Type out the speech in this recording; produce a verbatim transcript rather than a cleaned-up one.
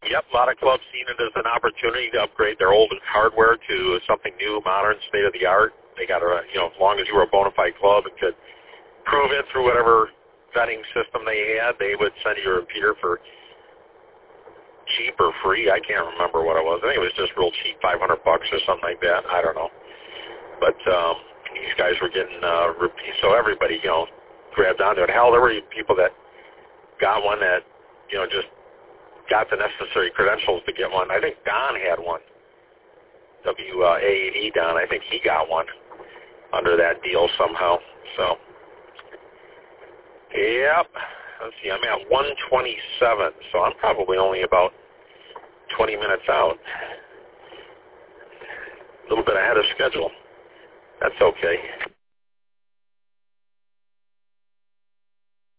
Yep, a lot of clubs seen it as an opportunity to upgrade their old hardware to something new, modern, state-of-the-art. They got to, you know, as long as you were a bona fide club and could prove it through whatever vetting system they had, they would send you a repeater for cheap or free. I can't remember what it was. I think it was just real cheap, five hundred bucks or something like that. I don't know. But um, these guys were getting uh, repeats, so everybody, you know, grabbed onto it. Hell, there were people that got one that, you know, just got the necessary credentials to get one. I think Don had one. W A eight E Don. I think he got one under that deal somehow. So, yep. Let's see. I'm at one twenty-seven, so I'm probably only about twenty minutes out. A little bit ahead of schedule. That's okay.